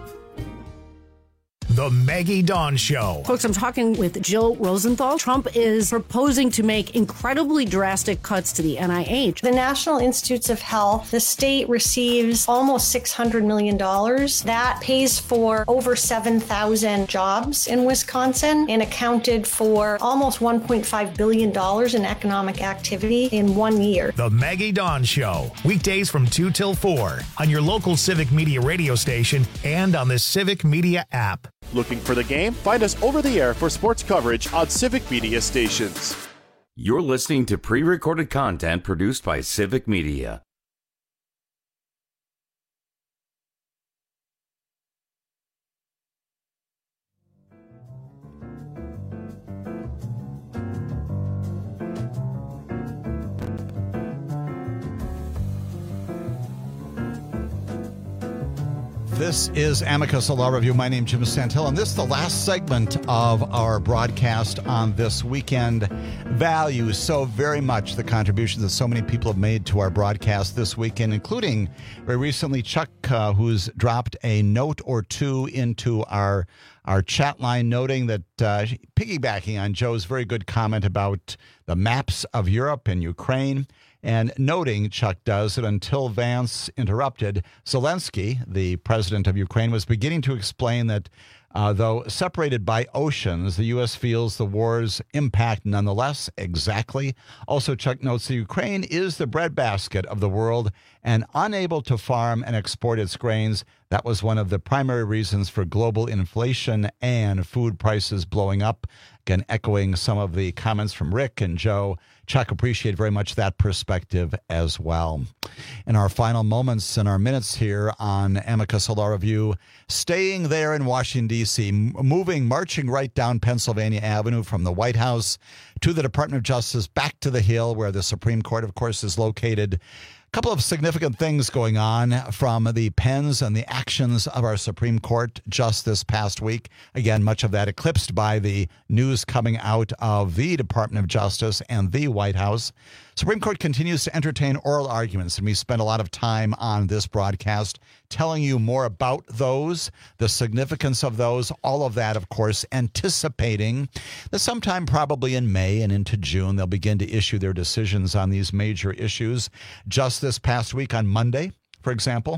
The Maggie Dawn Show. Folks, I'm talking with Jill Rosenthal. Trump is proposing to make incredibly drastic cuts to the N I H. The National Institutes of Health, the state receives almost six hundred million dollars. That pays for over seven thousand jobs in Wisconsin and accounted for almost one point five billion dollars in economic activity in one year. The Maggie Dawn Show. Weekdays from two till four on your local Civic Media radio station and on the Civic Media app. Looking for the game? Find us over the air for sports coverage on Civic Media stations. You're listening to pre-recorded content produced by Civic Media. This is Amicus, a Law Review. My name is Jim Santill, and this is the last segment of our broadcast on this weekend. Value so very much the contributions that so many people have made to our broadcast this weekend, including very recently Chuck, uh, who's dropped a note or two into our our chat line, noting that, uh, piggybacking on Joe's very good comment about the maps of Europe and Ukraine, and noting, Chuck does, that until Vance interrupted, Zelensky, the president of Ukraine, was beginning to explain that uh, though separated by oceans, the U S feels the war's impact nonetheless. Exactly. Also, Chuck notes that Ukraine is the breadbasket of the world and unable to farm and export its grains. That was one of the primary reasons for global inflation and food prices blowing up. Again, echoing some of the comments from Rick and Joe. Chuck, appreciate very much that perspective as well. In our final moments and our minutes here on Amicus, a Law Review, staying there in Washington, D C, moving, marching right down Pennsylvania Avenue from the White House to the Department of Justice, back to the Hill, where the Supreme Court, of course, is located. Couple of significant things going on from the pens and the actions of our Supreme Court just this past week. Again, much of that eclipsed by the news coming out of the Department of Justice and the White House. Supreme Court continues to entertain oral arguments, and we spent a lot of time on this broadcast telling you more about those, the significance of those, all of that, of course, anticipating that sometime probably in May and into June, they'll begin to issue their decisions on these major issues. Just this past week on Monday, for example,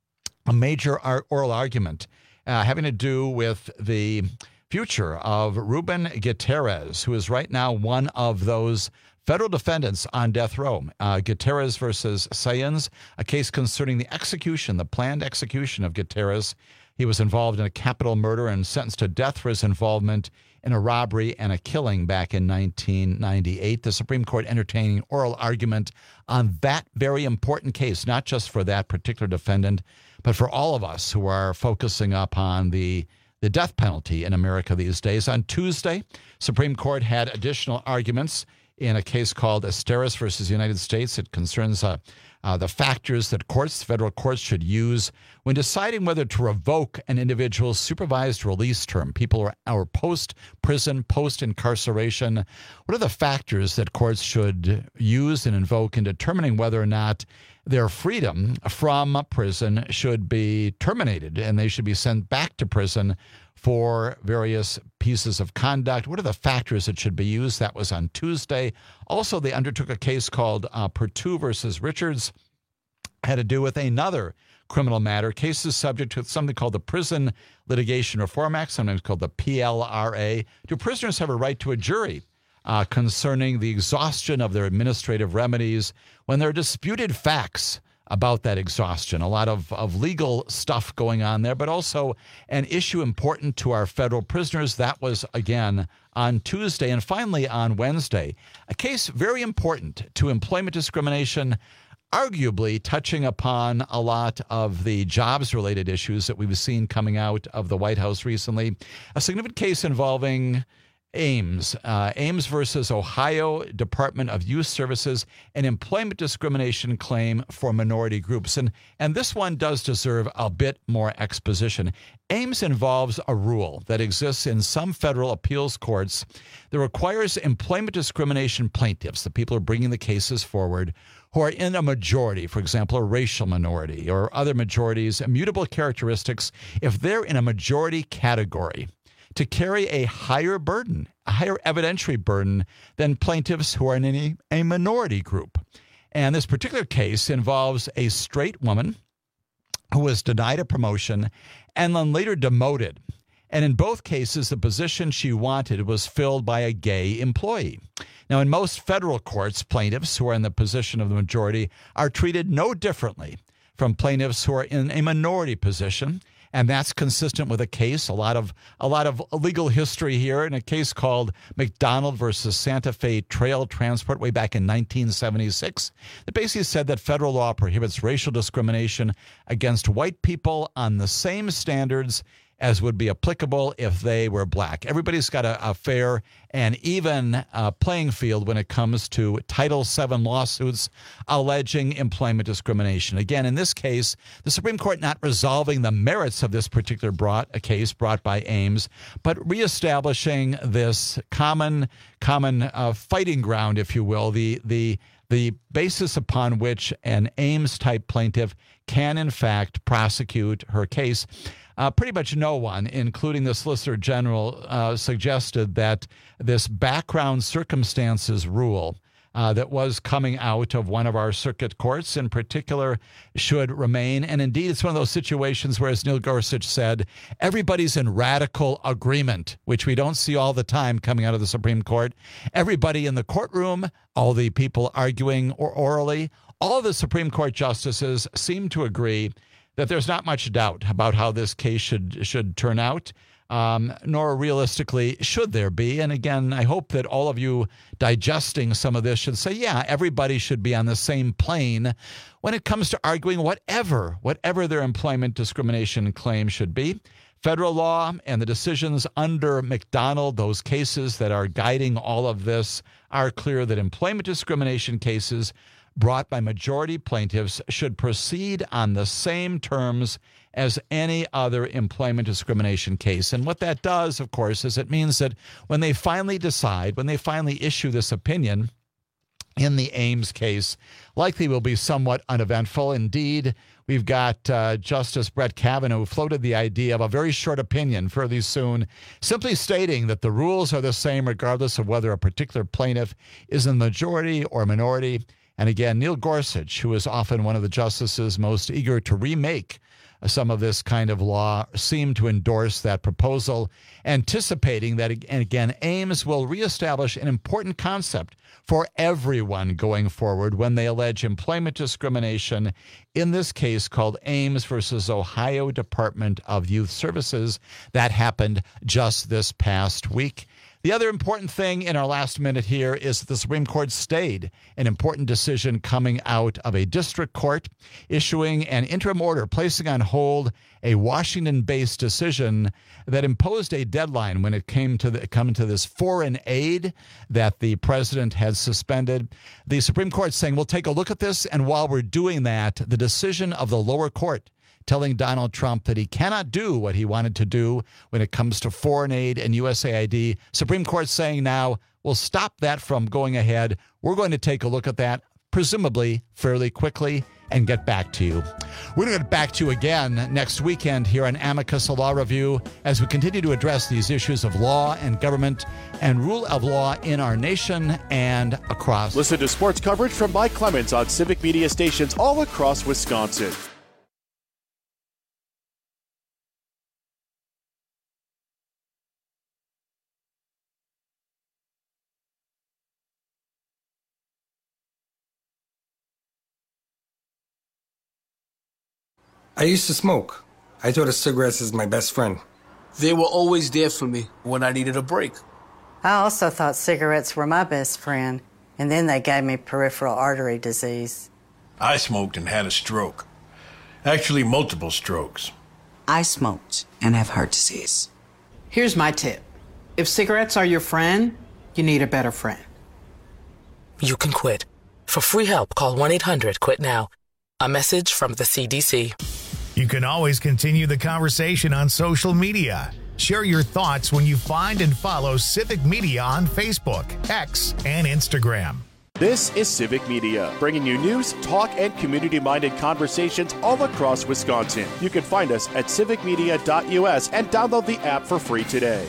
a major oral argument uh, having to do with the future of Ruben Gutierrez, who is right now one of those federal defendants on death row. Uh, Gutierrez versus Sayens, a case concerning the execution, the planned execution of Gutierrez. He was involved in a capital murder and sentenced to death for his involvement in a robbery and a killing back in nineteen ninety-eight. The Supreme Court entertaining oral argument on that very important case, not just for that particular defendant, but for all of us who are focusing up on the the death penalty in America these days. On Tuesday, Supreme Court had additional arguments in a case called Esteras versus United States. It concerns a, uh, the factors that courts, federal courts should use when deciding whether to revoke an individual's supervised release term. People are, are post-prison, post-incarceration. What are the factors that courts should use and invoke in determining whether or not their freedom from prison should be terminated and they should be sent back to prison for various pieces of conduct? What are the factors that should be used? That was on Tuesday. Also, they undertook a case called uh, Perttu versus Richards. Had to do with another criminal matter. Cases subject to something called the Prison Litigation Reform Act, sometimes called the P L R A. Do prisoners have a right to a jury uh, concerning the exhaustion of their administrative remedies when there are disputed facts about that exhaustion? A lot of, of legal stuff going on there, but also an issue important to our federal prisoners. That was, again, on Tuesday. And finally, on Wednesday, a case very important to employment discrimination, arguably touching upon a lot of the jobs-related issues that we've seen coming out of the White House recently. A significant case involving Ames, uh, Ames versus Ohio Department of Youth Services, an employment discrimination claim for minority groups. And, and this one does deserve a bit more exposition. Ames involves a rule that exists in some federal appeals courts that requires employment discrimination plaintiffs, the people who are bringing the cases forward, who are in a majority, for example, a racial minority or other majorities, immutable characteristics, if they're in a majority category, to carry a higher burden, a higher evidentiary burden than plaintiffs who are in any, a minority group. And this particular case involves a straight woman who was denied a promotion and then later demoted. And in both cases, the position she wanted was filled by a gay employee. Now, in most federal courts, plaintiffs who are in the position of the majority are treated no differently from plaintiffs who are in a minority position. And that's consistent with a case, a lot of a lot of legal history here, in a case called McDonald versus Santa Fe Trail Transport way back in nineteen seventy-six. That basically said that federal law prohibits racial discrimination against white people on the same standards as would be applicable if they were black. Everybody's got a, a fair and even uh, playing field when it comes to Title seven lawsuits alleging employment discrimination. Again, in this case, the Supreme Court not resolving the merits of this particular brought, a case brought by Ames, but reestablishing this common common uh, fighting ground, if you will, the the the basis upon which an Ames-type plaintiff can, in fact, prosecute her case. Uh, pretty much no one, including the Solicitor General, uh, suggested that this background circumstances rule uh, that was coming out of one of our circuit courts in particular should remain. And indeed, it's one of those situations where, as Neil Gorsuch said, everybody's in radical agreement, which we don't see all the time coming out of the Supreme Court. Everybody in the courtroom, all the people arguing or orally, all of the Supreme Court justices seem to agree that there's not much doubt about how this case should should turn out, um, nor realistically should there be. And again, I hope that all of you digesting some of this should say, yeah, everybody should be on the same plane when it comes to arguing whatever, whatever their employment discrimination claim should be. Federal law and the decisions under McDonald, those cases that are guiding all of this, are clear that employment discrimination cases brought by majority plaintiffs should proceed on the same terms as any other employment discrimination case. And what that does, of course, is it means that when they finally decide, when they finally issue this opinion in the Ames case, likely will be somewhat uneventful. Indeed, we've got uh, Justice Brett Kavanaugh, who floated the idea of a very short opinion fairly soon, simply stating that the rules are the same regardless of whether a particular plaintiff is in the majority or minority. And again, Neil Gorsuch, who is often one of the justices most eager to remake some of this kind of law, seemed to endorse that proposal, anticipating that, and again, Ames will reestablish an important concept for everyone going forward when they allege employment discrimination, in this case called Ames versus Ohio Department of Youth Services. That happened just this past week. The other important thing in our last minute here is that the Supreme Court stayed an important decision coming out of a district court issuing an interim order placing on hold a Washington-based decision that imposed a deadline when it came to the, come to this foreign aid that the president had suspended. The Supreme Court saying, we'll take a look at this, and while we're doing that, the decision of the lower court telling Donald Trump that he cannot do what he wanted to do when it comes to foreign aid and U S A I D. Supreme Court saying now, we'll stop that from going ahead. We're going to take a look at that, presumably fairly quickly, and get back to you. We're going to get back to you again next weekend here on Amicus Law Review as we continue to address these issues of law and government and rule of law in our nation and across. Listen to sports coverage from Mike Clemens on Civic Media stations all across Wisconsin. I used to smoke. I thought of cigarettes as my best friend. They were always there for me when I needed a break. I also thought cigarettes were my best friend, and then they gave me peripheral artery disease. I smoked and had a stroke. Actually, multiple strokes. I smoked and have heart disease. Here's my tip. If cigarettes are your friend, you need a better friend. You can quit. For free help, call one eight hundred quit now. A message from the C D C. You can always continue the conversation on social media. Share your thoughts when you find and follow Civic Media on Facebook, X, and Instagram. This is Civic Media, bringing you news, talk, and community-minded conversations all across Wisconsin. You can find us at civic media dot U S and download the app for free today.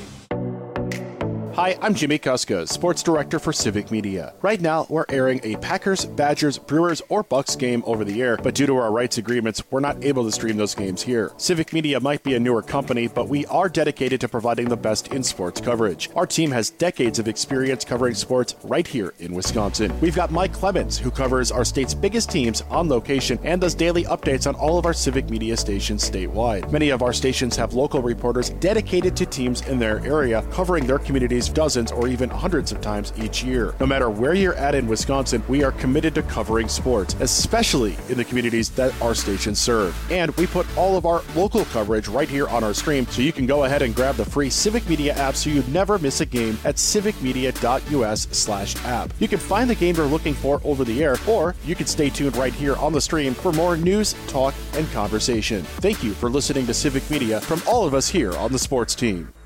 Hi, I'm Jimmy Kuska, Sports Director for Civic Media. Right now, we're airing a Packers, Badgers, Brewers, or Bucks game over the air, but due to our rights agreements, we're not able to stream those games here. Civic Media might be a newer company, but we are dedicated to providing the best in sports coverage. Our team has decades of experience covering sports right here in Wisconsin. We've got Mike Clemens, who covers our state's biggest teams on location and does daily updates on all of our Civic Media stations statewide. Many of our stations have local reporters dedicated to teams in their area, covering their communities dozens or even hundreds of times each year. No matter where you're at in Wisconsin, we are committed to covering sports, especially in the communities that our stations serve. And we put all of our local coverage right here on our stream, so you can go ahead and grab the free Civic Media app so you never miss a game at civic media dot U S slash app. You can find the game you're looking for over the air, or you can stay tuned right here on the stream for more news, talk, and conversation. Thank you for listening to Civic Media from all of us here on the sports team.